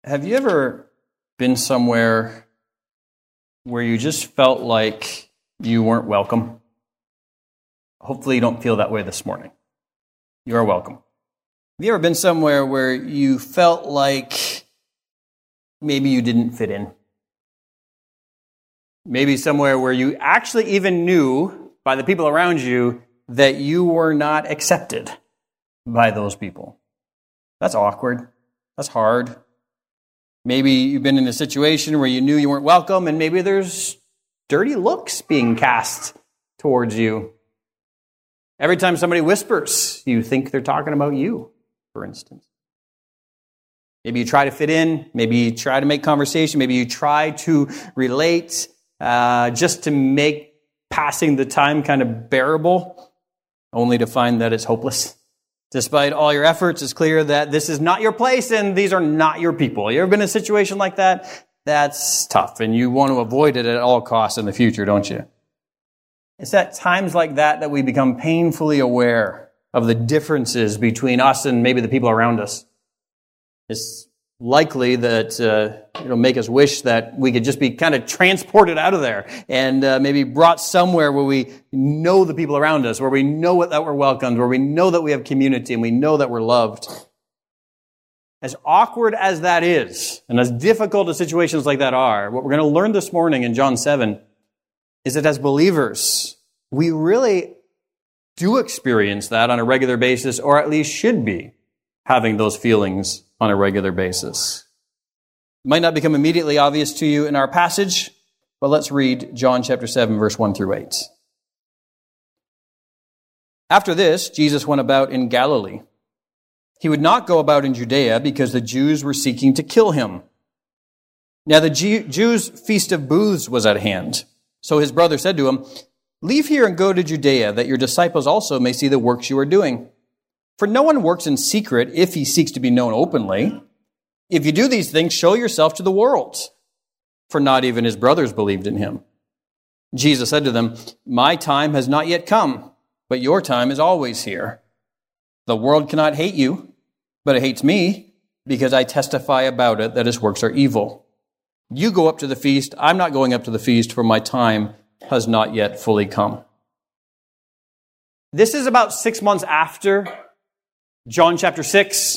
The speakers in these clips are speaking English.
Have you ever been somewhere where you just felt like you weren't welcome? Hopefully you don't feel that way this morning. You are welcome. Have you ever been somewhere where you felt like maybe you didn't fit in? Maybe somewhere where you actually even knew by the people around you that you were not accepted by those people. That's awkward. That's hard. Maybe you've been in a situation where you knew you weren't welcome, and maybe there's dirty looks being cast towards you. Every time somebody whispers, you think they're talking about you, for instance. Maybe you try to fit in. Maybe you try to make conversation. Maybe you try to relate just to make passing the time kind of bearable, only to find that it's hopeless. Despite all your efforts, it's clear that this is not your place and these are not your people. You ever been in a situation like that? That's tough, and you want to avoid it at all costs in the future, don't you? It's at times like that we become painfully aware of the differences between us and maybe the people around us. It's likely that it'll make us wish that we could just be kind of transported out of there and maybe brought somewhere where we know the people around us, where we know that we're welcomed, where we know that we have community and we know that we're loved. As awkward as that is, and as difficult as situations like that are, what we're going to learn this morning in John 7 is that as believers, we really do experience that on a regular basis, or at least should be having those feelings on a regular basis. It might not become immediately obvious to you in our passage, but let's read John chapter 7, verse 1 through 8. After this, Jesus went about in Galilee. He would not go about in Judea because the Jews were seeking to kill him. Now the Jews' feast of booths was at hand. So his brother said to him, "Leave here and go to Judea, that your disciples also may see the works you are doing. For no one works in secret if he seeks to be known openly. If you do these things, show yourself to the world." For not even his brothers believed in him. Jesus said to them, "My time has not yet come, but your time is always here. The world cannot hate you, but it hates me, because I testify about it that its works are evil. You go up to the feast. I'm not going up to the feast, for my time has not yet fully come." This is about 6 months after John chapter 6.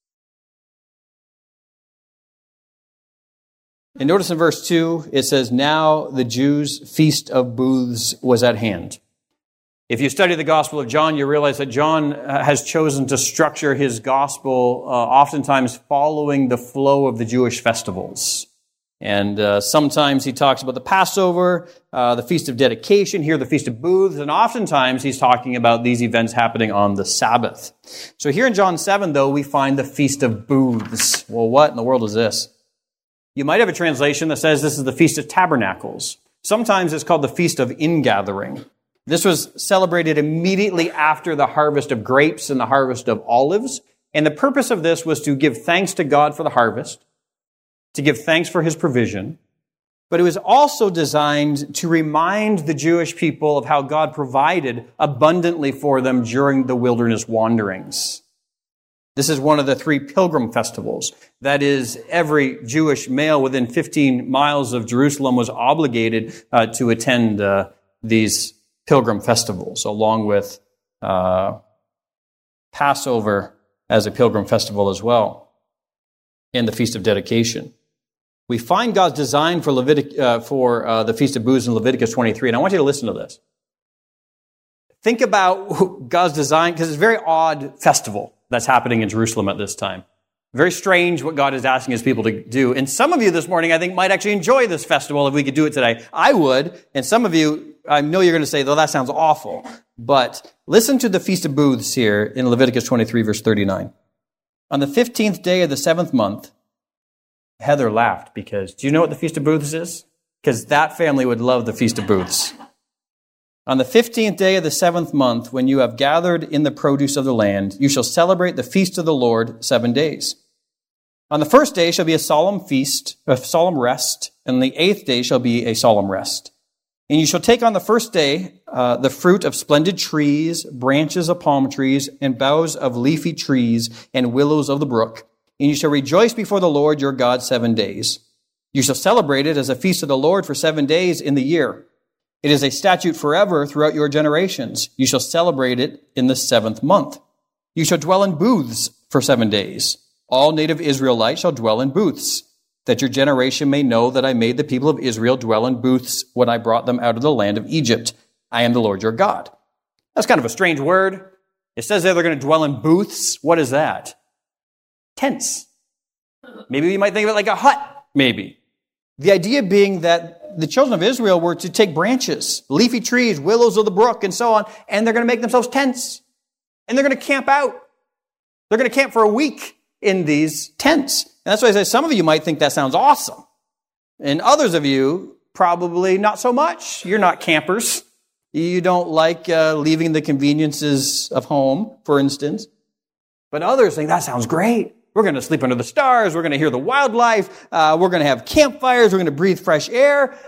And notice in verse 2, it says, "Now the Jews' feast of booths was at hand." If you study the Gospel of John, you realize that John has chosen to structure his Gospel oftentimes following the flow of the Jewish festivals. And sometimes he talks about the Passover, the Feast of Dedication, here the Feast of Booths, and oftentimes he's talking about these events happening on the Sabbath. So here in John 7, though, we find the Feast of Booths. Well, what in the world is this? You might have a translation that says this is the Feast of Tabernacles. Sometimes it's called the Feast of Ingathering. This was celebrated immediately after the harvest of grapes and the harvest of olives. And the purpose of this was to give thanks to God for the harvest, to give thanks for his provision, but it was also designed to remind the Jewish people of how God provided abundantly for them during the wilderness wanderings. This is one of the 3 pilgrim festivals. That is, every Jewish male within 15 miles of Jerusalem was obligated to attend these pilgrim festivals, along with Passover as a pilgrim festival as well, and the Feast of Dedication. We find God's design for the Feast of Booths in Leviticus 23, and I want you to listen to this. Think about God's design, because it's a very odd festival that's happening in Jerusalem at this time. Very strange what God is asking his people to do. And some of you this morning, I think, might actually enjoy this festival if we could do it today. I would, and some of you, I know you're going to say, "Though that sounds awful." But listen to the Feast of Booths here in Leviticus 23, verse 39. "On the 15th day of the 7th month," Heather laughed because, do you know what the Feast of Booths is? Because that family would love the Feast of Booths. "On the 15th day of the 7th month, when you have gathered in the produce of the land, you shall celebrate the feast of the Lord 7 days. On the first day shall be a solemn feast, a solemn rest, and on the 8th day shall be a solemn rest. And you shall take on the first day the fruit of splendid trees, branches of palm trees, and boughs of leafy trees, and willows of the brook, and you shall rejoice before the Lord your God 7 days. You shall celebrate it as a feast of the Lord for 7 days in the year. It is a statute forever throughout your generations. You shall celebrate it in the 7th month. You shall dwell in booths for 7 days. All native Israelites shall dwell in booths, that your generation may know that I made the people of Israel dwell in booths when I brought them out of the land of Egypt. I am the Lord your God. That's kind of a strange word. It says there they're going to dwell in booths. What is that? Tents. Maybe you might think of it like a hut, maybe. The idea being that the children of Israel were to take branches, leafy trees, willows of the brook, and so on, and they're going to make themselves tents. And they're going to camp out. They're going to camp for a week in these tents. And that's why I say some of you might think that sounds awesome. And others of you, probably not so much. You're not campers. You don't like leaving the conveniences of home, for instance. But others think that sounds great. We're going to sleep under the stars. We're going to hear the wildlife. We're going to have campfires. We're going to breathe fresh air.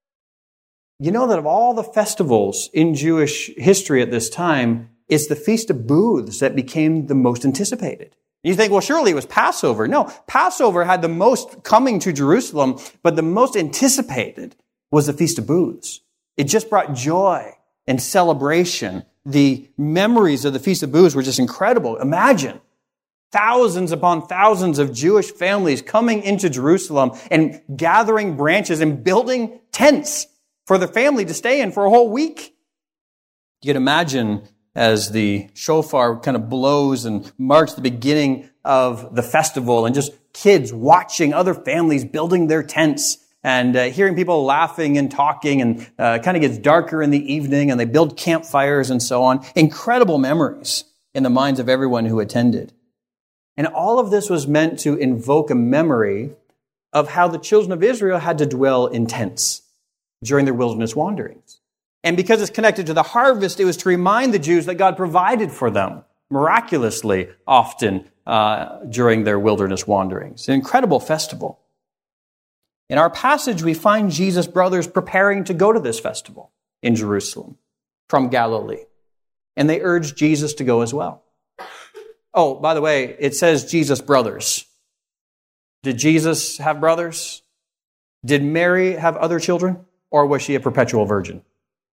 You know that of all the festivals in Jewish history at this time, it's the Feast of Booths that became the most anticipated. You think, well, surely it was Passover. No, Passover had the most coming to Jerusalem, but the most anticipated was the Feast of Booths. It just brought joy and celebration. The memories of the Feast of Booths were just incredible. Imagine thousands upon thousands of Jewish families coming into Jerusalem and gathering branches and building tents for the family to stay in for a whole week. You can imagine as the shofar kind of blows and marks the beginning of the festival, and just kids watching other families building their tents and hearing people laughing and talking, and kind of gets darker in the evening, and they build campfires and so on. Incredible memories in the minds of everyone who attended. And all of this was meant to invoke a memory of how the children of Israel had to dwell in tents during their wilderness wanderings. And because it's connected to the harvest, it was to remind the Jews that God provided for them miraculously often during their wilderness wanderings. An incredible festival. In our passage, we find Jesus' brothers preparing to go to this festival in Jerusalem from Galilee. And they urge Jesus to go as well. Oh, by the way, it says Jesus' brothers. Did Jesus have brothers? Did Mary have other children? Or was she a perpetual virgin?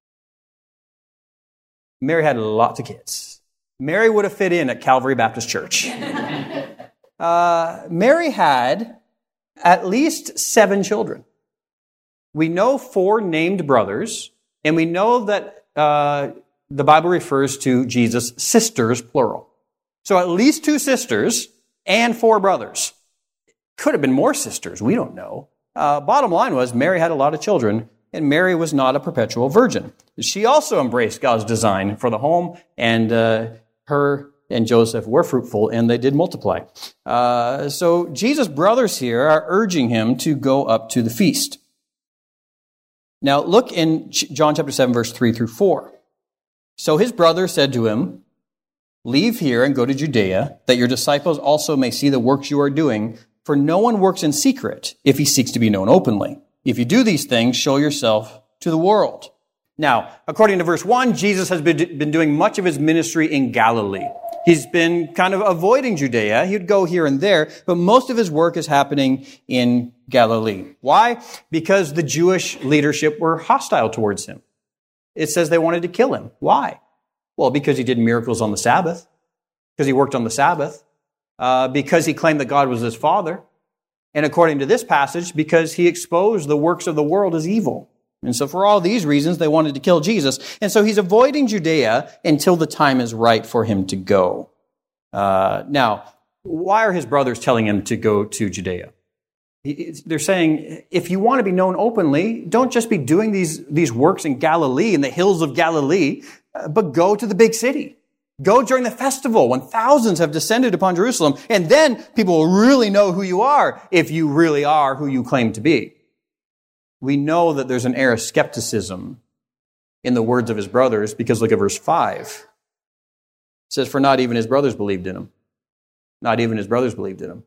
Mary had lots of kids. Mary would have fit in at Calvary Baptist Church. Mary had at least 7 children. We know 4 named brothers, and we know that the Bible refers to Jesus' sisters, plural. So at least 2 sisters and 4 brothers. Could have been more sisters, we don't know. Bottom line was Mary had a lot of children, and Mary was not a perpetual virgin. She also embraced God's design for the home, and her and Joseph were fruitful, and they did multiply. So Jesus' brothers here are urging him to go up to the feast. Now look in John chapter 7, verse 3 through 4. So his brother said to him, "Leave here and go to Judea, that your disciples also may see the works you are doing, for no one works in secret if he seeks to be known openly. If you do these things, show yourself to the world." Now, according to verse 1, Jesus has been doing much of his ministry in Galilee. He's been kind of avoiding Judea. He'd go here and there, but most of his work is happening in Galilee. Why? Because the Jewish leadership were hostile towards him. It says they wanted to kill him. Why? Well, because he did miracles on the Sabbath, because he worked on the Sabbath, because he claimed that God was his father, and according to this passage, because he exposed the works of the world as evil. And so for all these reasons, they wanted to kill Jesus. And so he's avoiding Judea until the time is right for him to go. Now, why are his brothers telling him to go to Judea? They're saying, if you want to be known openly, don't just be doing these works in Galilee, in the hills of Galilee, but go to the big city. Go during the festival when thousands have descended upon Jerusalem, and then people will really know who you are if you really are who you claim to be. We know that there's an air of skepticism in the words of his brothers, because look at verse 5. It says, "For not even his brothers believed in him." Not even his brothers believed in him.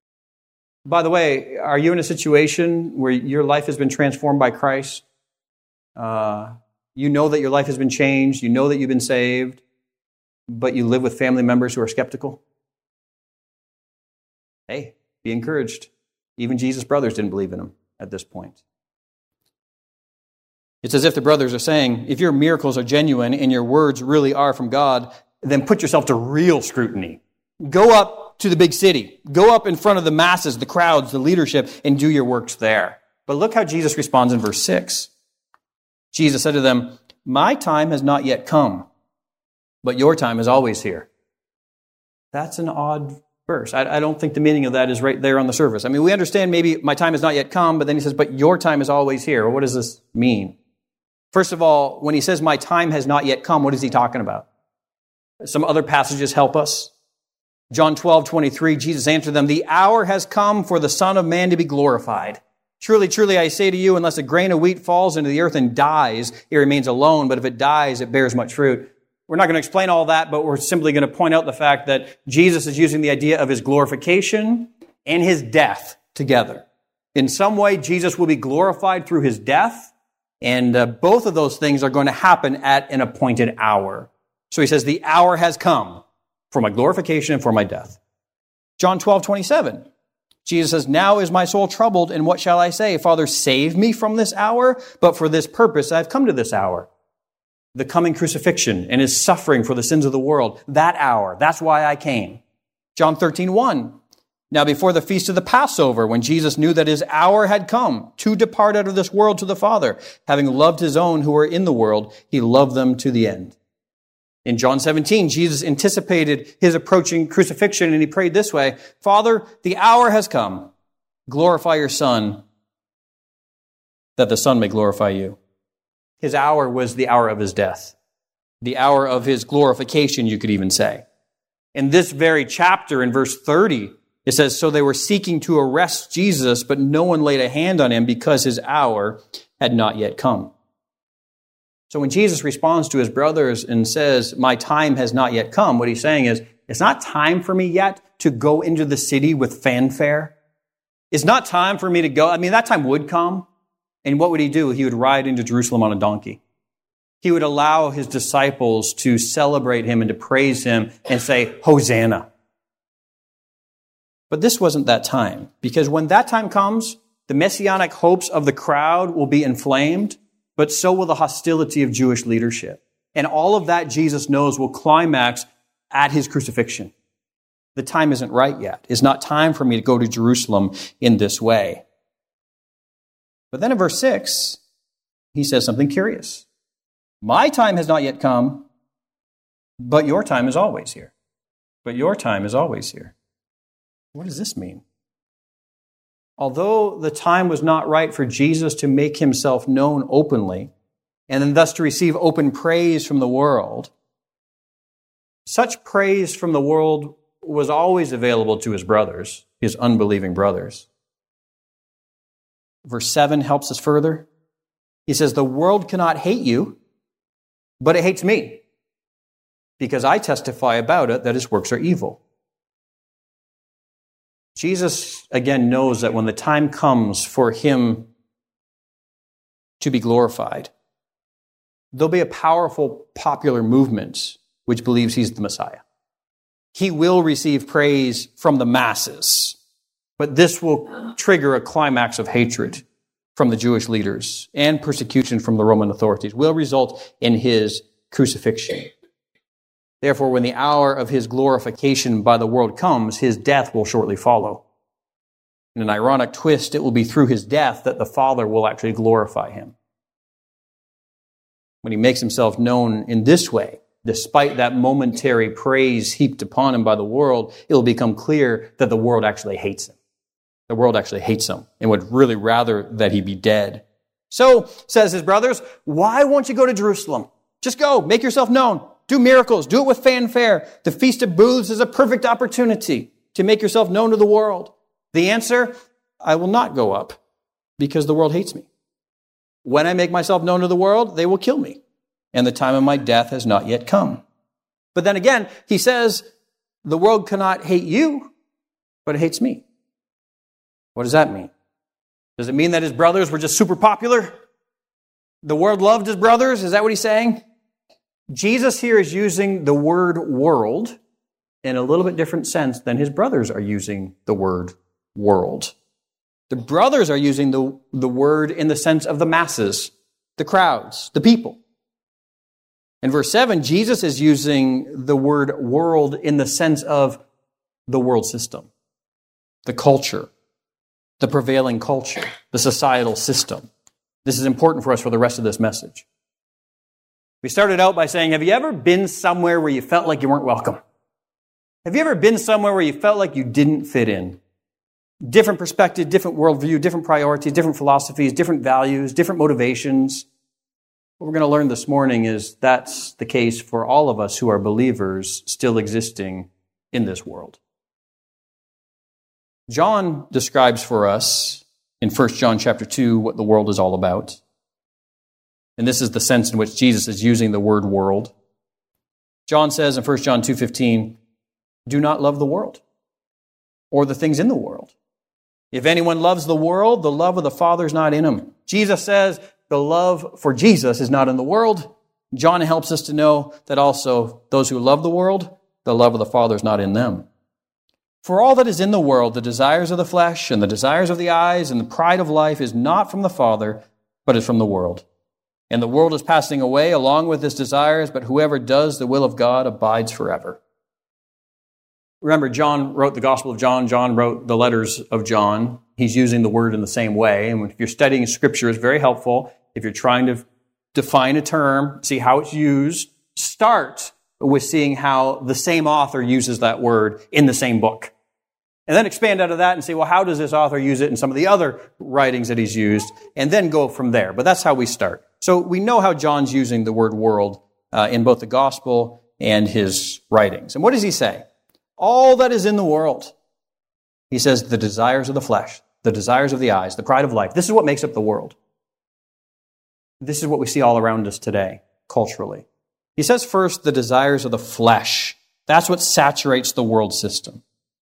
By the way, are you in a situation where your life has been transformed by Christ? You know that your life has been changed. You know that you've been saved, but you live with family members who are skeptical? Hey, be encouraged. Even Jesus' brothers didn't believe in him at this point. It's as if the brothers are saying, if your miracles are genuine and your words really are from God, then put yourself to real scrutiny. Go up to the big city. Go up in front of the masses, the crowds, the leadership, and do your works there. But look how Jesus responds in verse 6. Jesus said to them, my time has not yet come, but your time is always here. That's an odd verse. I don't think the meaning of that is right there on the surface. I mean, we understand maybe my time has not yet come, but then he says, but your time is always here. Well, what does this mean? First of all, when he says my time has not yet come, what is he talking about? Some other passages help us. John 12:23, Jesus answered them, the hour has come for the Son of Man to be glorified. Truly, truly, I say to you, unless a grain of wheat falls into the earth and dies, it remains alone, but if it dies, it bears much fruit. We're not going to explain all that, but we're simply going to point out the fact that Jesus is using the idea of his glorification and his death together. In some way, Jesus will be glorified through his death, and both of those things are going to happen at an appointed hour. So he says, the hour has come for my glorification and for my death. John 12:27. Jesus says, now is my soul troubled, and what shall I say? Father, save me from this hour, but for this purpose I've come to this hour. The coming crucifixion and his suffering for the sins of the world. That hour. That's why I came. John 13:1. Now before the feast of the Passover, when Jesus knew that his hour had come to depart out of this world to the Father, having loved his own who were in the world, he loved them to the end. In John 17, Jesus anticipated his approaching crucifixion, and he prayed this way, Father, the hour has come. Glorify your Son, that the Son may glorify you. His hour was the hour of his death, the hour of his glorification, you could even say. In this very chapter, in verse 30, it says, so they were seeking to arrest Jesus, but no one laid a hand on him because his hour had not yet come. So when Jesus responds to his brothers and says, my time has not yet come, what he's saying is, it's not time for me yet to go into the city with fanfare. It's not time for me to go. I mean, that time would come. And what would he do? He would ride into Jerusalem on a donkey. He would allow his disciples to celebrate him and to praise him and say, Hosanna. But this wasn't that time, because when that time comes, the messianic hopes of the crowd will be inflamed, but so will the hostility of Jewish leadership. And all of that, Jesus knows, will climax at his crucifixion. The time isn't right yet. It's not time for me to go to Jerusalem in this way. But then in verse 6, he says something curious. My time has not yet come, but your time is always here. But your time is always here. What does this mean? Although the time was not right for Jesus to make himself known openly, and then thus to receive open praise from the world, such praise from the world was always available to his brothers, his unbelieving brothers. Verse 7 helps us further. He says, the world cannot hate you, but it hates me, because I testify about it that its works are evil. Jesus, again, knows that when the time comes for him to be glorified, there'll be a powerful popular movement which believes he's the Messiah. He will receive praise from the masses, but this will trigger a climax of hatred from the Jewish leaders and persecution from the Roman authorities, will result in his crucifixion. Therefore, when the hour of his glorification by the world comes, his death will shortly follow. In an ironic twist, it will be through his death that the Father will actually glorify him. When he makes himself known in this way, despite that momentary praise heaped upon him by the world, it will become clear that the world actually hates him. The world actually hates him and would really rather that he be dead. So, says his brothers, why won't you go to Jerusalem? Just go, make yourself known. Do miracles. Do it with fanfare. The Feast of Booths is a perfect opportunity to make yourself known to the world. The answer, I will not go up because the world hates me. When I make myself known to the world, they will kill me. And the time of my death has not yet come. But then again, he says, the world cannot hate you, but it hates me. What does that mean? Does it mean that his brothers were just super popular? The world loved his brothers? Is that what he's saying? Jesus here is using the word world in a little bit different sense than his brothers are using the word world. The brothers are using the word in the sense of the masses, the crowds, the people. In verse 7, Jesus is using the word world in the sense of the world system, the culture, the prevailing culture, the societal system. This is important for us for the rest of this message. We started out by saying, have you ever been somewhere where you felt like you weren't welcome? Have you ever been somewhere where you felt like you didn't fit in? Different perspective, different worldview, different priorities, different philosophies, different values, different motivations. What we're going to learn this morning is that's the case for all of us who are believers still existing in this world. John describes for us in 1 John chapter 2 what the world is all about. And this is the sense in which Jesus is using the word world. John says in 1 John 2:15, do not love the world or the things in the world. If anyone loves the world, the love of the Father is not in him. Jesus says the love for Jesus is not in the world. John helps us to know that also those who love the world, the love of the Father is not in them. For all that is in the world, the desires of the flesh and the desires of the eyes and the pride of life is not from the Father, but is from the world. And the world is passing away along with its desires, but whoever does the will of God abides forever. Remember, John wrote the Gospel of John. John wrote the letters of John. He's using the word in the same way. And if you're studying Scripture, it's very helpful. If you're trying to define a term, see how it's used, start with seeing how the same author uses that word in the same book. And then expand out of that and say, well, how does this author use it in some of the other writings that he's used? And then go from there. But that's how we start. So we know how John's using the word world in both the Gospel and his writings. And what does he say? All that is in the world. He says the desires of the flesh, the desires of the eyes, the pride of life. This is what makes up the world. This is what we see all around us today, culturally. He says first, the desires of the flesh. That's what saturates the world system.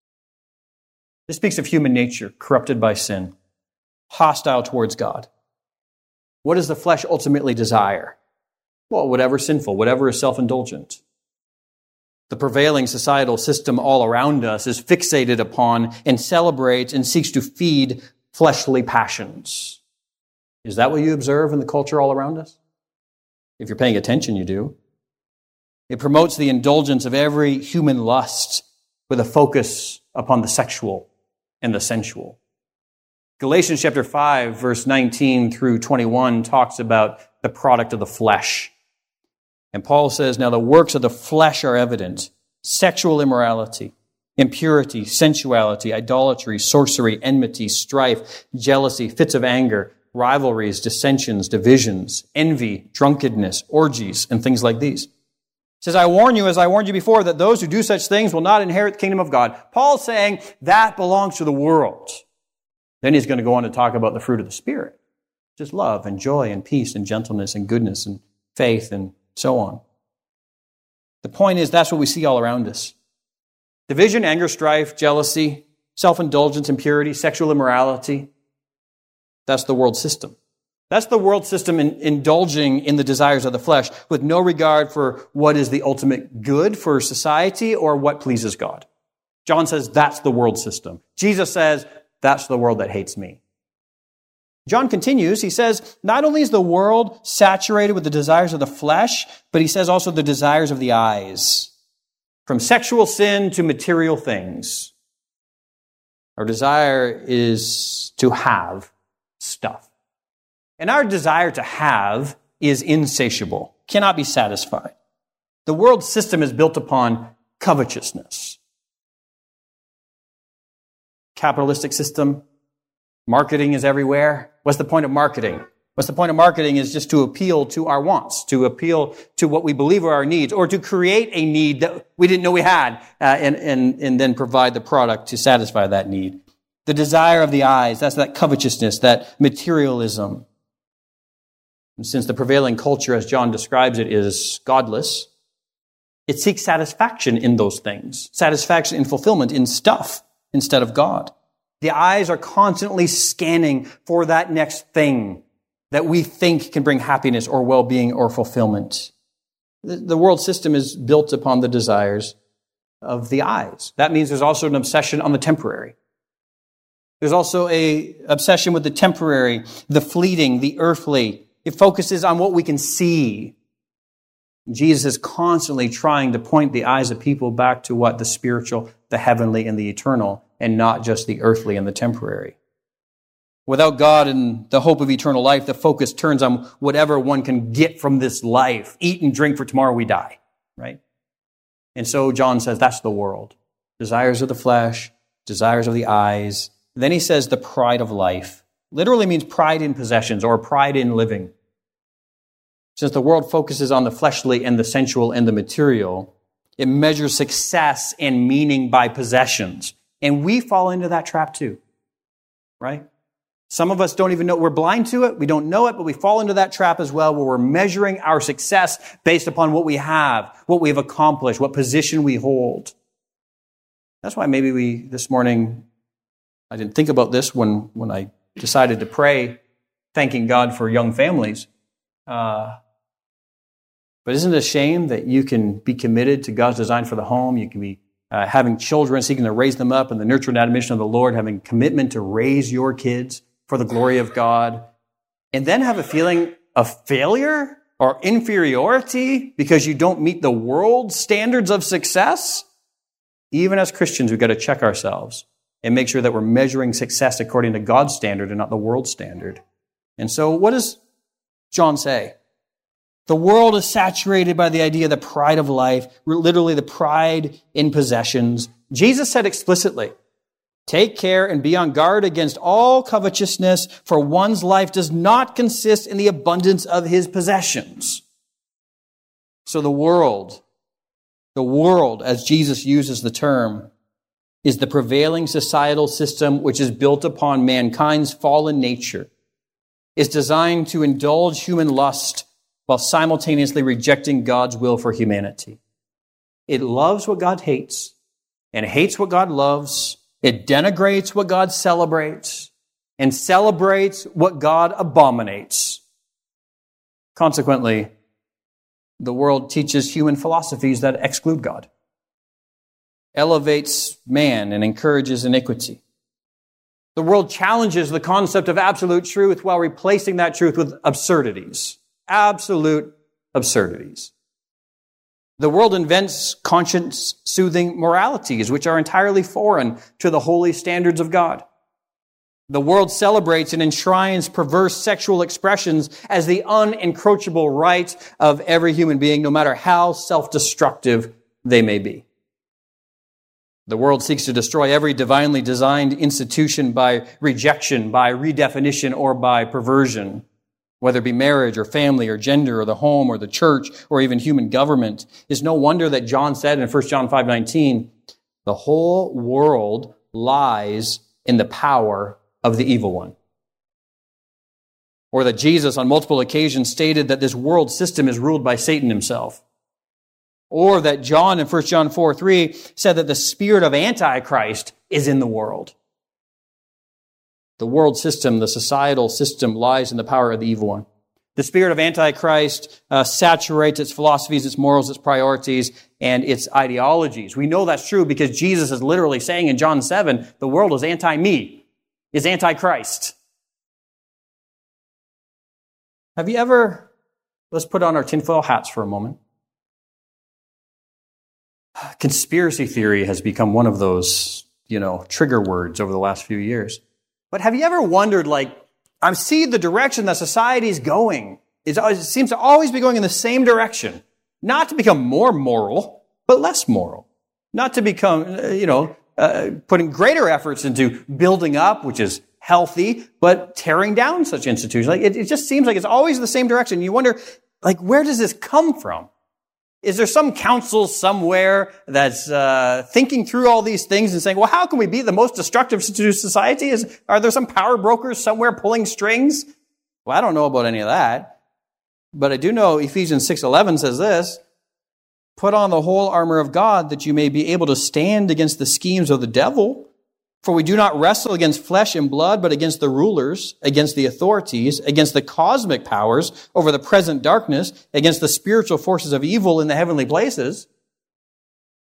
This speaks of human nature, corrupted by sin, hostile towards God. What does the flesh ultimately desire? Well, whatever is sinful, whatever is self-indulgent. The prevailing societal system all around us is fixated upon and celebrates and seeks to feed fleshly passions. Is that what you observe in the culture all around us? If you're paying attention, you do. It promotes the indulgence of every human lust with a focus upon the sexual and the sensual. Galatians chapter 5, verse 19 through 21 talks about the product of the flesh. And Paul says, now the works of the flesh are evident: sexual immorality, impurity, sensuality, idolatry, sorcery, enmity, strife, jealousy, fits of anger, rivalries, dissensions, divisions, envy, drunkenness, orgies, and things like these. He says, I warn you, as I warned you before, that those who do such things will not inherit the kingdom of God. Paul's saying that belongs to the world. Then he's going to go on to talk about the fruit of the Spirit, just love and joy and peace and gentleness and goodness and faith and so on. The point is, that's what we see all around us. Division, anger, strife, jealousy, self-indulgence, impurity, sexual immorality. That's the world system. That's the world system indulging in the desires of the flesh with no regard for what is the ultimate good for society or what pleases God. John says that's the world system. Jesus says that's the world that hates me. John continues, he says, not only is the world saturated with the desires of the flesh, but he says also the desires of the eyes. From sexual sin to material things. Our desire is to have stuff. And our desire to have is insatiable, cannot be satisfied. The world system is built upon covetousness. Capitalistic system. Marketing is everywhere. What's the point of marketing? What's the point of marketing is just to appeal to our wants, to appeal to what we believe are our needs, or to create a need that we didn't know we had, and then provide the product to satisfy that need. The desire of the eyes, that's that covetousness, that materialism. And since the prevailing culture, as John describes it, is godless, it seeks satisfaction in those things, satisfaction in fulfillment in stuff instead of God. The eyes are constantly scanning for that next thing that we think can bring happiness or well-being or fulfillment. The world system is built upon the desires of the eyes. That means there's also an obsession on the temporary. There's also an obsession with the temporary, the fleeting, the earthly. It focuses on what we can see. Jesus is constantly trying to point the eyes of people back to what? The spiritual, the heavenly, and the eternal, and not just the earthly and the temporary. Without God and the hope of eternal life, the focus turns on whatever one can get from this life. Eat and drink, for tomorrow we die, right? And so John says that's the world. Desires of the flesh, desires of the eyes. And then he says the pride of life. Literally means pride in possessions or pride in living. Since the world focuses on the fleshly and the sensual and the material, it measures success and meaning by possessions. And we fall into that trap too, right? Some of us don't even know, we're blind to it, we don't know it, but we fall into that trap as well, where we're measuring our success based upon what we have, what we've accomplished, what position we hold. That's why maybe this morning, I didn't think about this when I decided to pray, thanking God for young families. But isn't it a shame that you can be committed to God's design for the home? You can be having children, seeking to raise them up in the nurture and admonition of the Lord, having commitment to raise your kids for the glory of God, and then have a feeling of failure or inferiority because you don't meet the world's standards of success? Even as Christians, we've got to check ourselves and make sure that we're measuring success according to God's standard and not the world's standard. And so what does John say? The world is saturated by the idea of the pride of life, literally the pride in possessions. Jesus said explicitly, take care and be on guard against all covetousness, for one's life does not consist in the abundance of his possessions. So the world, as Jesus uses the term, is the prevailing societal system which is built upon mankind's fallen nature, is designed to indulge human lust while simultaneously rejecting God's will for humanity. It loves what God hates and hates what God loves. It denigrates what God celebrates and celebrates what God abominates. Consequently, the world teaches human philosophies that exclude God, elevates man, and encourages iniquity. The world challenges the concept of absolute truth while replacing that truth with absurdities. Absolute absurdities. The world invents conscience-soothing moralities, which are entirely foreign to the holy standards of God. The world celebrates and enshrines perverse sexual expressions as the unencroachable right of every human being, no matter how self-destructive they may be. The world seeks to destroy every divinely designed institution by rejection, by redefinition, or by perversion. Whether it be marriage or family or gender or the home or the church or even human government. It's no wonder that John said in 1 John 5:19, the whole world lies in the power of the evil one. Or that Jesus on multiple occasions stated that this world system is ruled by Satan himself. Or that John in 1 John 4:3 said that the spirit of Antichrist is in the world. The world system, the societal system, lies in the power of the evil one. The spirit of Antichrist saturates its philosophies, its morals, its priorities, and its ideologies. We know that's true because Jesus is literally saying in John 7, the world is anti-me, is anti-Christ. Have you ever, let's put on our tinfoil hats for a moment. Conspiracy theory has become one of those, trigger words over the last few years. But have you ever wondered, I see the direction that society is going. It seems to always be going in the same direction. Not to become more moral, but less moral. Not to become, putting greater efforts into building up, which is healthy, but tearing down such institutions. It just seems like it's always the same direction. You wonder, where does this come from? Is there some council somewhere that's thinking through all these things and saying, well, how can we be the most destructive to society? Are there some power brokers somewhere pulling strings? Well, I don't know about any of that. But I do know Ephesians 6:11 says this, put on the whole armor of God that you may be able to stand against the schemes of the devil. For we do not wrestle against flesh and blood, but against the rulers, against the authorities, against the cosmic powers over the present darkness, against the spiritual forces of evil in the heavenly places.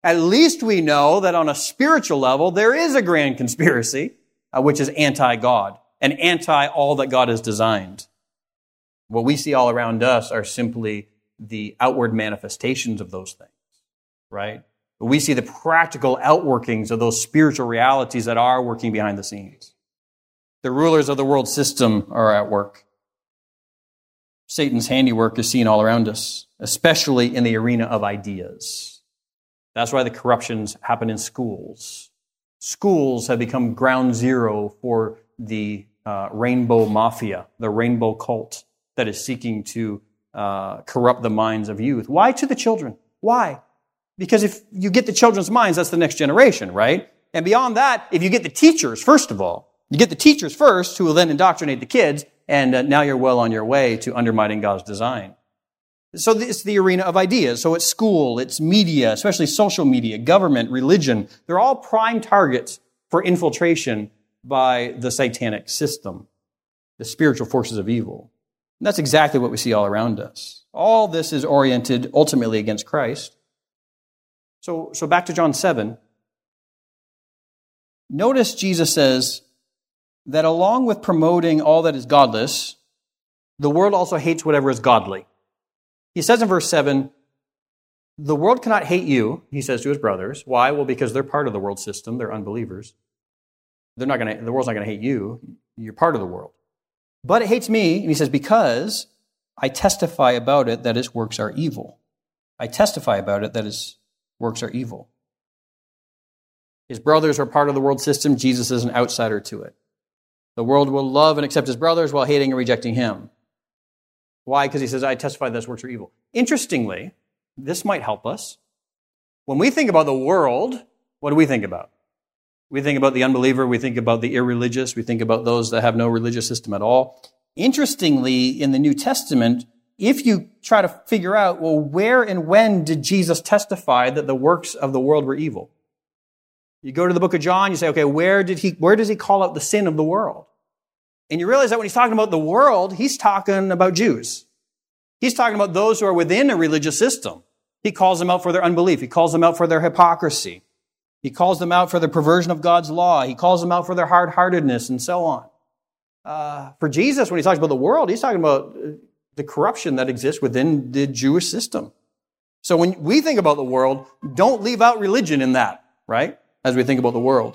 At least we know that on a spiritual level, there is a grand conspiracy, which is anti-God and anti all that God has designed. What we see all around us are simply the outward manifestations of those things, right? But we see the practical outworkings of those spiritual realities that are working behind the scenes. The rulers of the world system are at work. Satan's handiwork is seen all around us, especially in the arena of ideas. That's why the corruptions happen in schools. Schools have become ground zero for the rainbow mafia, the rainbow cult that is seeking to corrupt the minds of youth. Why to the children? Why? Because if you get the children's minds, that's the next generation, right? And beyond that, if you get the teachers, first of all, you get the teachers first, who will then indoctrinate the kids, and now you're well on your way to undermining God's design. So it's the arena of ideas. So it's school, it's media, especially social media, government, religion. They're all prime targets for infiltration by the satanic system, the spiritual forces of evil. And that's exactly what we see all around us. All this is oriented ultimately against Christ. So back to John 7. Notice Jesus says that along with promoting all that is godless, the world also hates whatever is godly. He says in verse 7, the world cannot hate you, he says to his brothers. Why? Well, because they're part of the world system. They're unbelievers. The world's not going to hate you. You're part of the world. But it hates me, and he says, because I testify about it that its works are evil. I testify about it that its works are evil. His brothers are part of the world system. Jesus is an outsider to it. The world will love and accept his brothers while hating and rejecting him. Why? Because he says, I testify that his works are evil. Interestingly, this might help us. When we think about the world, what do we think about? We think about the unbeliever, we think about the irreligious, we think about those that have no religious system at all. Interestingly, in the New Testament, if you try to figure out, well, where and when did Jesus testify that the works of the world were evil? You go to the book of John, you say, okay, where does he call out the sin of the world? And you realize that when he's talking about the world, he's talking about Jews. He's talking about those who are within a religious system. He calls them out for their unbelief. He calls them out for their hypocrisy. He calls them out for the perversion of God's law. He calls them out for their hard-heartedness and so on. For Jesus, when he talks about the world, he's talking about the corruption that exists within the Jewish system. So when we think about the world, don't leave out religion in that, right? As we think about the world.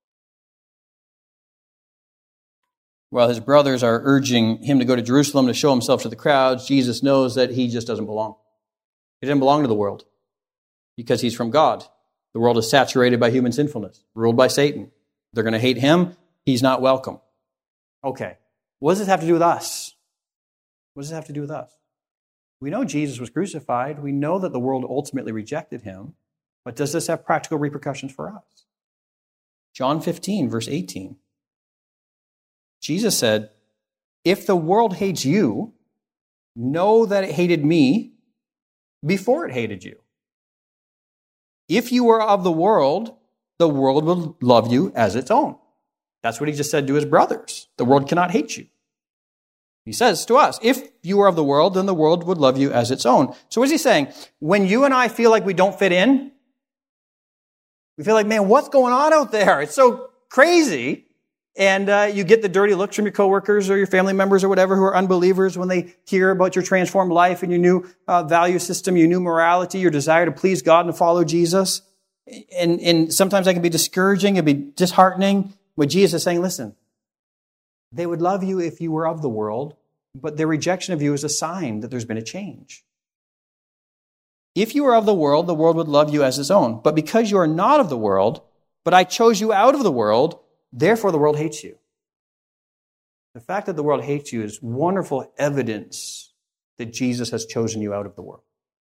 While his brothers are urging him to go to Jerusalem to show himself to the crowds, Jesus knows that he just doesn't belong. He doesn't belong to the world because he's from God. The world is saturated by human sinfulness, ruled by Satan. They're going to hate him. He's not welcome. Okay, what does this have to do with us? What does it have to do with us? We know Jesus was crucified. We know that the world ultimately rejected him. But does this have practical repercussions for us? John 15, verse 18. Jesus said, if the world hates you, know that it hated me before it hated you. If you were of the world will love you as its own. That's what he just said to his brothers. The world cannot hate you. He says to us, if you are of the world, then the world would love you as its own. So what is he saying? When you and I feel like we don't fit in, we feel like, man, what's going on out there? It's so crazy. And you get the dirty looks from your coworkers or your family members or whatever who are unbelievers when they hear about your transformed life and your new value system, your new morality, your desire to please God and follow Jesus. And sometimes that can be discouraging, it can be disheartening. What Jesus is saying, listen, they would love you if you were of the world, but their rejection of you is a sign that there's been a change. If you are of the world would love you as its own. But because you are not of the world, but I chose you out of the world, therefore the world hates you. The fact that the world hates you is wonderful evidence that Jesus has chosen you out of the world.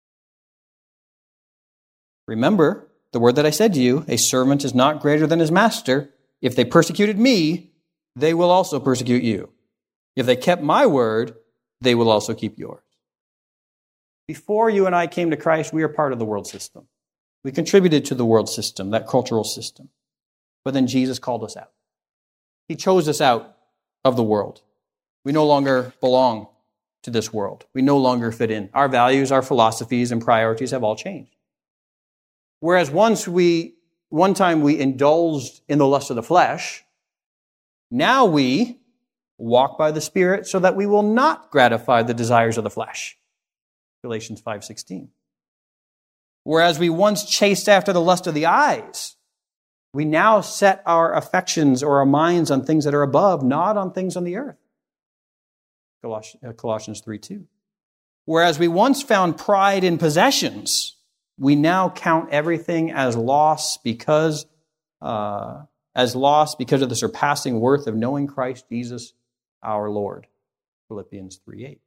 Remember the word that I said to you, a servant is not greater than his master. If they persecuted me, they will also persecute you. If they kept my word, they will also keep yours. Before you and I came to Christ, we are part of the world system. We contributed to the world system, that cultural system. But then Jesus called us out. He chose us out of the world. We no longer belong to this world. We no longer fit in. Our values, our philosophies, and priorities have all changed. Whereas one time we indulged in the lust of the flesh, now we walk by the Spirit so that we will not gratify the desires of the flesh. Galatians 5:16. Whereas we once chased after the lust of the eyes, we now set our affections or our minds on things that are above, not on things on the earth. Colossians 3:2. Whereas we once found pride in possessions, we now count everything as loss because of the surpassing worth of knowing Christ Jesus our Lord. Philippians 3:8.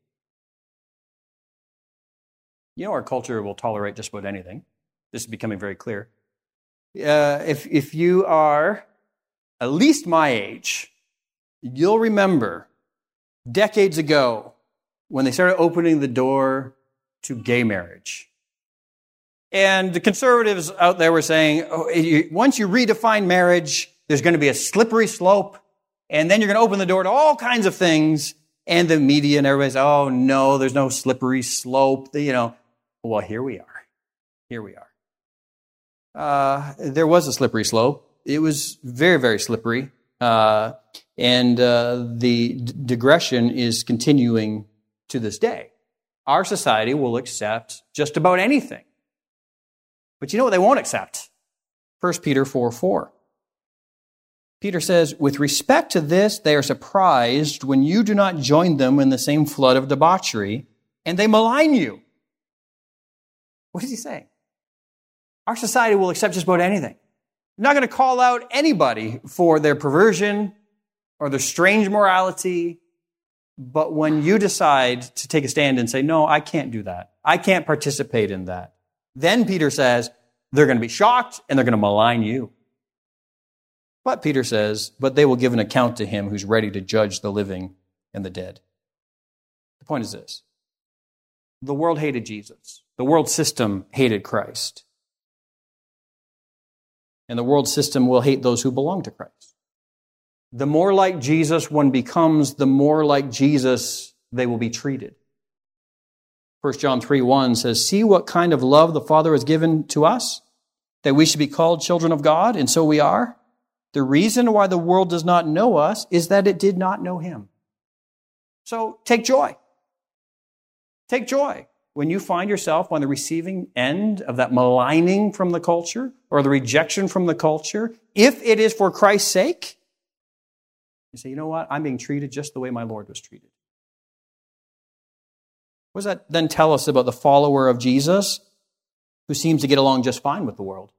You know, our culture will tolerate just about anything. This is becoming very clear. If you are at least my age, you'll remember decades ago when they started opening the door to gay marriage. And the conservatives out there were saying, once you redefine marriage, there's going to be a slippery slope, and then you're going to open the door to all kinds of things. And the media and everybody's, oh no, there's no slippery slope. Well, here we are. Here we are. There was a slippery slope. It was very, very slippery. And the digression is continuing to this day. Our society will accept just about anything. But you know what they won't accept? 1 Peter 4:4. Peter says, with respect to this, they are surprised when you do not join them in the same flood of debauchery, and they malign you. What is he saying? Our society will accept just about anything. They're not going to call out anybody for their perversion or their strange morality. But when you decide to take a stand and say, no, I can't do that. I can't participate in that. Then Peter says, they're going to be shocked and they're going to malign you. But Peter says, but they will give an account to him who's ready to judge the living and the dead. The point is this. The world hated Jesus. The world system hated Christ. And the world system will hate those who belong to Christ. The more like Jesus one becomes, the more like Jesus they will be treated. 1 John 3:1 says, see what kind of love the Father has given to us, that we should be called children of God, and so we are. The reason why the world does not know us is that it did not know him. So take joy. Take joy when you find yourself on the receiving end of that maligning from the culture or the rejection from the culture. If it is for Christ's sake, you say, you know what? I'm being treated just the way my Lord was treated. What does that then tell us about the follower of Jesus who seems to get along just fine with the world?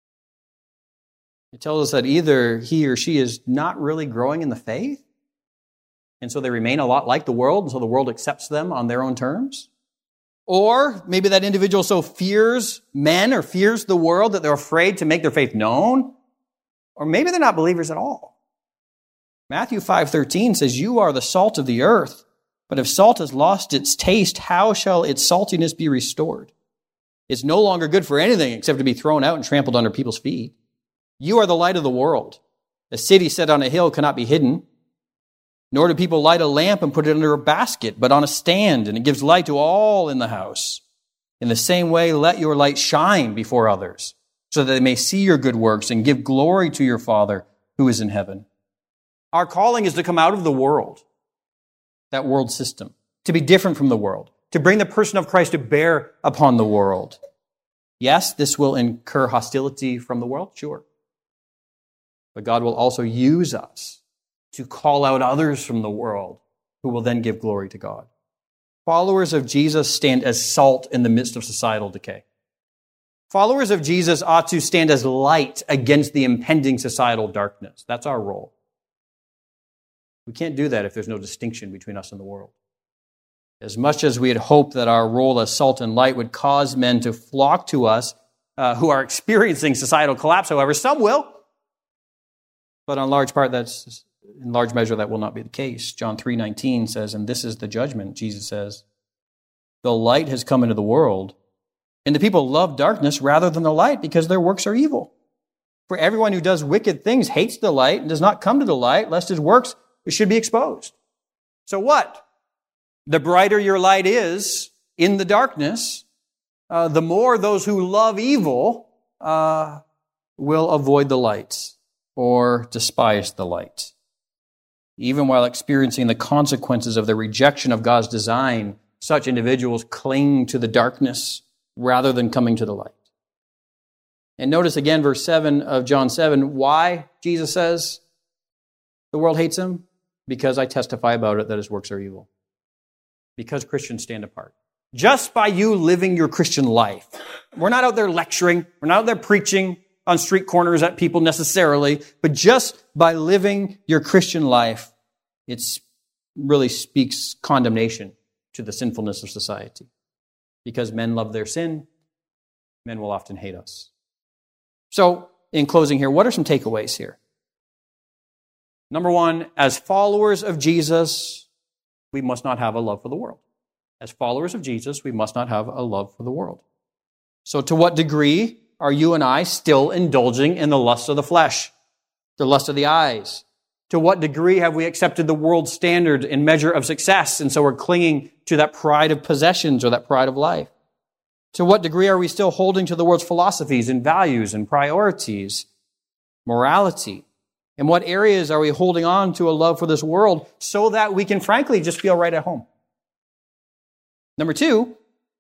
It tells us that either he or she is not really growing in the faith, and so they remain a lot like the world, and so the world accepts them on their own terms. Or maybe that individual so fears men or fears the world that they're afraid to make their faith known. Or maybe they're not believers at all. Matthew 5:13 says, you are the salt of the earth, but if salt has lost its taste, how shall its saltiness be restored? It's no longer good for anything except to be thrown out and trampled under people's feet. You are the light of the world. A city set on a hill cannot be hidden. Nor do people light a lamp and put it under a basket, but on a stand, and it gives light to all in the house. In the same way, let your light shine before others, so that they may see your good works and give glory to your Father who is in heaven. Our calling is to come out of the world, that world system, to be different from the world, to bring the person of Christ to bear upon the world. Yes, this will incur hostility from the world, sure. But God will also use us to call out others from the world who will then give glory to God. Followers of Jesus stand as salt in the midst of societal decay. Followers of Jesus ought to stand as light against the impending societal darkness. That's our role. We can't do that if there's no distinction between us and the world. As much as we had hoped that our role as salt and light would cause men to flock to us who are experiencing societal collapse, however, some will. But in large measure, that will not be the case. John 3:19 says, and this is the judgment, Jesus says, the light has come into the world, and the people love darkness rather than the light because their works are evil. For everyone who does wicked things hates the light and does not come to the light, lest his works should be exposed. So what? The brighter your light is in the darkness, the more those who love evil will avoid the light or despise the light. Even while experiencing the consequences of the rejection of God's design, such individuals cling to the darkness rather than coming to the light. And notice again, verse 7 of John 7, why Jesus says the world hates him? Because I testify about it that his works are evil. Because Christians stand apart. Just by you living your Christian life. We're not out there lecturing. We're not out there preaching on street corners at people necessarily. But just by living your Christian life, it really speaks condemnation to the sinfulness of society. Because men love their sin, men will often hate us. So, in closing here, what are some takeaways here? Number one, as followers of Jesus, we must not have a love for the world. As followers of Jesus, we must not have a love for the world. So to what degree are you and I still indulging in the lust of the flesh, the lust of the eyes? To what degree have we accepted the world's standard and measure of success, and so we're clinging to that pride of possessions or that pride of life? To what degree are we still holding to the world's philosophies and values and priorities, morality? In what areas are we holding on to a love for this world so that we can frankly just feel right at home? Number two,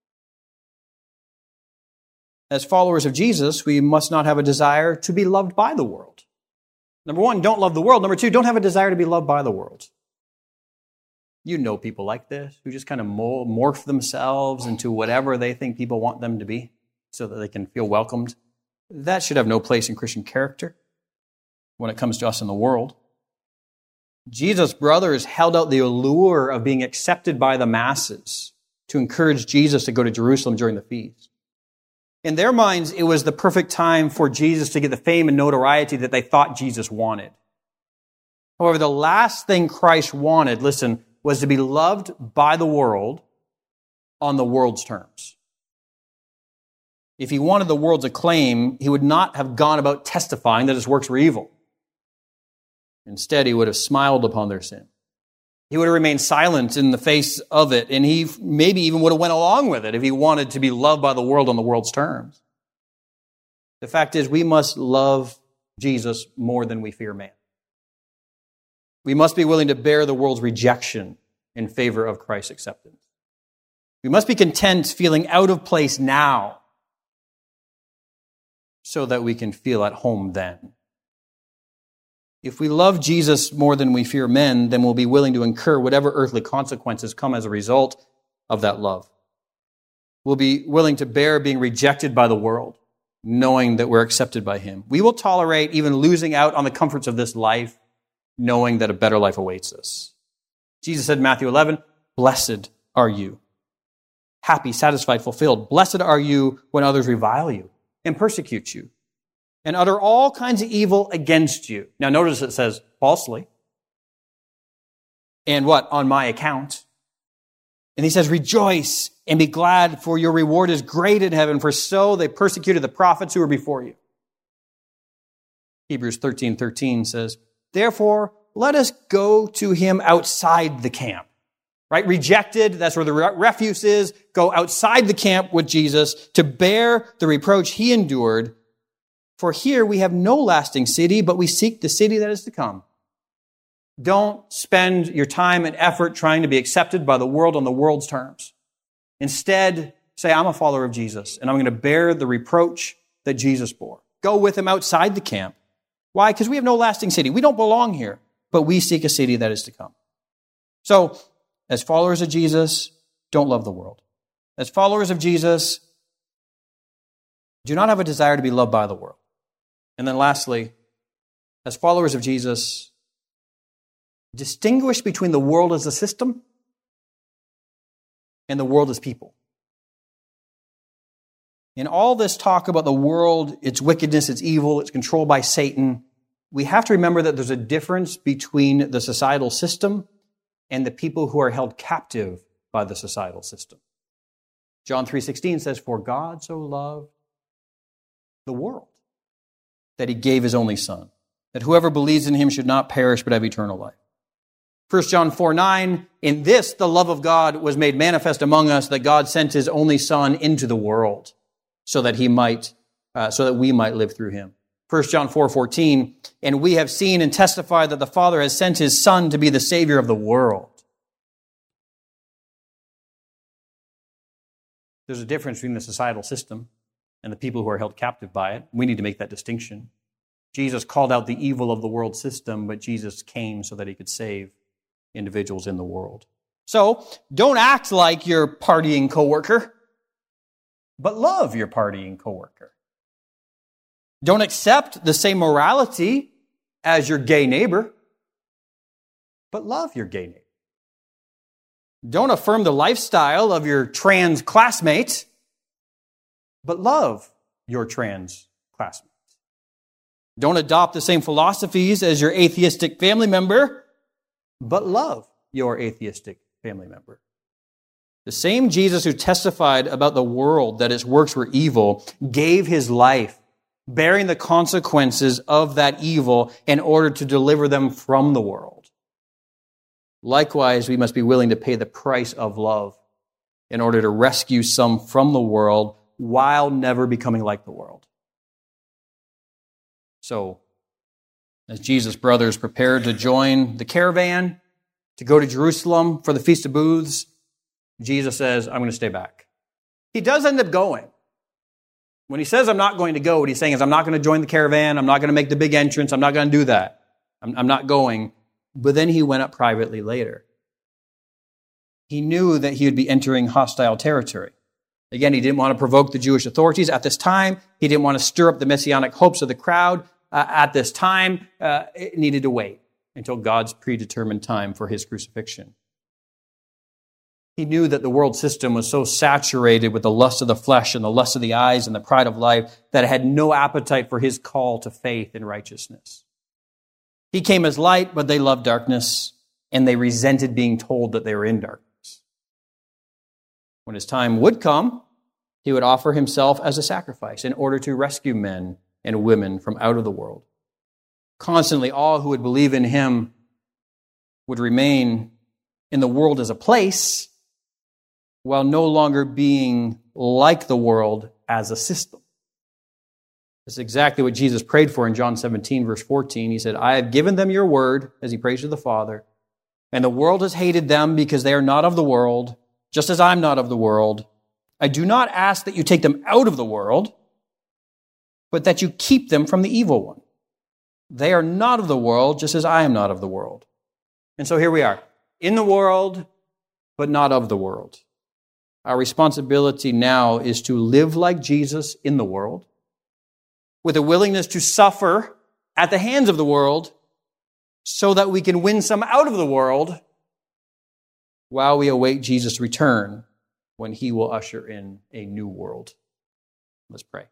as followers of Jesus, we must not have a desire to be loved by the world. Number one, don't love the world. Number two, don't have a desire to be loved by the world. You know people like this who just kind of morph themselves into whatever they think people want them to be so that they can feel welcomed. That should have no place in Christian character when it comes to us in the world. Jesus' brothers held out the allure of being accepted by the masses to encourage Jesus to go to Jerusalem during the feast. In their minds, it was the perfect time for Jesus to get the fame and notoriety that they thought Jesus wanted. However, the last thing Christ wanted, listen, was to be loved by the world on the world's terms. If he wanted the world's acclaim, he would not have gone about testifying that his works were evil. Instead, he would have smiled upon their sin. He would have remained silent in the face of it, and he maybe even would have went along with it if he wanted to be loved by the world on the world's terms. The fact is, we must love Jesus more than we fear man. We must be willing to bear the world's rejection in favor of Christ's acceptance. We must be content feeling out of place now so that we can feel at home then. If we love Jesus more than we fear men, then we'll be willing to incur whatever earthly consequences come as a result of that love. We'll be willing to bear being rejected by the world, knowing that we're accepted by him. We will tolerate even losing out on the comforts of this life, knowing that a better life awaits us. Jesus said in Matthew 11, "Blessed are you. Happy, satisfied, fulfilled. Blessed are you when others revile you and persecute you and utter all kinds of evil against you." Now notice it says falsely. And what? On my account. And he says, "Rejoice and be glad, for your reward is great in heaven, for so they persecuted the prophets who were before you." Hebrews 13:13 says, "Therefore, let us go to him outside the camp." Right? Rejected, that's where the refuse is. Go outside the camp with Jesus to bear the reproach he endured. For here we have no lasting city, but we seek the city that is to come. Don't spend your time and effort trying to be accepted by the world on the world's terms. Instead, say, I'm a follower of Jesus, and I'm going to bear the reproach that Jesus bore. Go with him outside the camp. Why? Because we have no lasting city. We don't belong here, but we seek a city that is to come. So, as followers of Jesus, don't love the world. As followers of Jesus, do not have a desire to be loved by the world. And then lastly, as followers of Jesus, distinguish between the world as a system and the world as people. In all this talk about the world, its wickedness, its evil, it's controlled by Satan, we have to remember that there's a difference between the societal system and the people who are held captive by the societal system. John 3:16 says, "For God so loved the world that he gave his only Son, that whoever believes in him should not perish but have eternal life." 1 John 4:9, "In this the love of God was made manifest among us, that God sent his only Son into the world, so that he might so that we might live through him. 1 John 4:14, and we have seen and testified that the Father has sent his Son to be the Savior of the world. There's a difference between the societal system and the people who are held captive by it. We need to make that distinction. Jesus called out the evil of the world system, but Jesus came so that he could save individuals in the world. So, don't act like your partying coworker, but love your partying coworker. Don't accept the same morality as your gay neighbor, but love your gay neighbor. Don't affirm the lifestyle of your trans classmate, but love your trans classmate. Don't adopt the same philosophies as your atheistic family member, but love your atheistic family member. The same Jesus who testified about the world that its works were evil gave his life, bearing the consequences of that evil in order to deliver them from the world. Likewise, we must be willing to pay the price of love in order to rescue some from the world while never becoming like the world. So, as Jesus' brothers prepared to join the caravan to go to Jerusalem for the Feast of Booths, Jesus says, I'm going to stay back. He does end up going. When he says, I'm not going to go, what he's saying is, I'm not going to join the caravan. I'm not going to make the big entrance. I'm not going to do that. I'm not going. But then he went up privately later. He knew that he would be entering hostile territory. Again, he didn't want to provoke the Jewish authorities at this time. He didn't want to stir up the messianic hopes of the crowd at this time. It needed to wait until God's predetermined time for his crucifixion. He knew that the world system was so saturated with the lust of the flesh and the lust of the eyes and the pride of life that it had no appetite for his call to faith and righteousness. He came as light, but they loved darkness, and they resented being told that they were in darkness. When his time would come, he would offer himself as a sacrifice in order to rescue men and women from out of the world. Constantly, all who would believe in him would remain in the world as a place, while no longer being like the world as a system. This is exactly what Jesus prayed for in John 17, verse 14. He said, I have given them your word, as he prays to the Father, and the world has hated them because they are not of the world, just as I'm not of the world. I do not ask that you take them out of the world, but that you keep them from the evil one. They are not of the world, just as I am not of the world. And so here we are, in the world, but not of the world. Our responsibility now is to live like Jesus in the world, with a willingness to suffer at the hands of the world so that we can win some out of the world while we await Jesus' return when he will usher in a new world. Let's pray.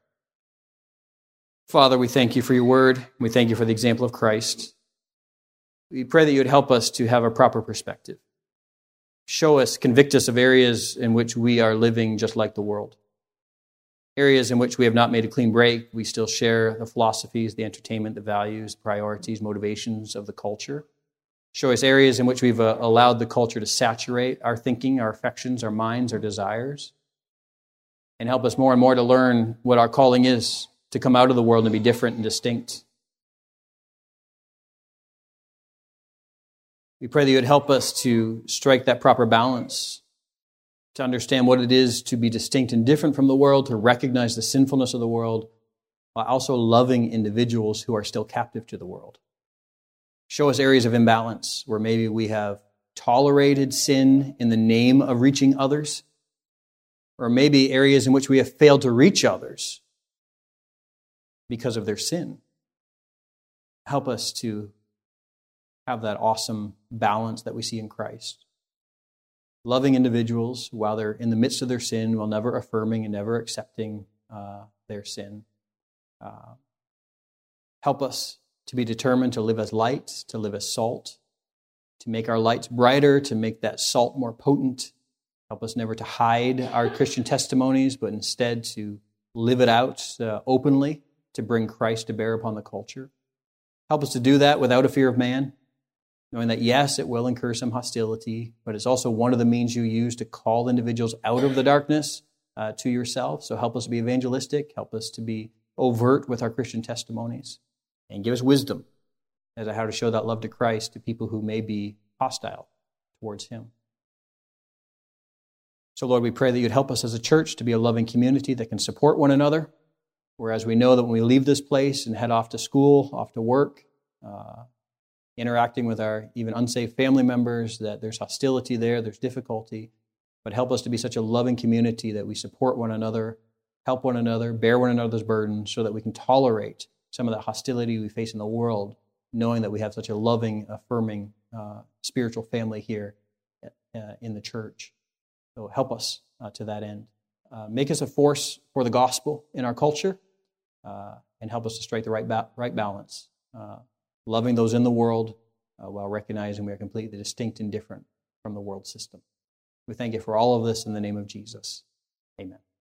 Father, we thank you for your word. We thank you for the example of Christ. We pray that you would help us to have a proper perspective. Show us, convict us of areas in which we are living just like the world. Areas in which we have not made a clean break. We still share the philosophies, the entertainment, the values, priorities, motivations of the culture. Show us areas in which we've allowed the culture to saturate our thinking, our affections, our minds, our desires. And help us more and more to learn what our calling is, to come out of the world and be different and distinct. We pray that you would help us to strike that proper balance, to understand what it is to be distinct and different from the world, to recognize the sinfulness of the world, while also loving individuals who are still captive to the world. Show us areas of imbalance where maybe we have tolerated sin in the name of reaching others, or maybe areas in which we have failed to reach others because of their sin. Help us to have that awesome balance that we see in Christ. Loving individuals while they're in the midst of their sin, while never affirming and never accepting their sin. Help us to be determined to live as light, to live as salt, to make our lights brighter, to make that salt more potent. Help us never to hide our Christian testimonies, but instead to live it out openly, to bring Christ to bear upon the culture. Help us to do that without a fear of man, knowing that, yes, it will incur some hostility, but it's also one of the means you use to call individuals out of the darkness to yourself. So help us to be evangelistic. Help us to be overt with our Christian testimonies, and give us wisdom as to how to show that love to Christ to people who may be hostile towards Him. So, Lord, we pray that you'd help us as a church to be a loving community that can support one another, whereas we know that when we leave this place and head off to school, off to work, interacting with our even unsaved family members, that there's hostility there, there's difficulty, but help us to be such a loving community that we support one another, help one another, bear one another's burdens, so that we can tolerate some of the hostility we face in the world, knowing that we have such a loving, affirming spiritual family here in the church. So help us to that end. Make us a force for the gospel in our culture, and help us to strike the right balance, loving those in the world while recognizing we are completely distinct and different from the world system. We thank you for all of this in the name of Jesus. Amen.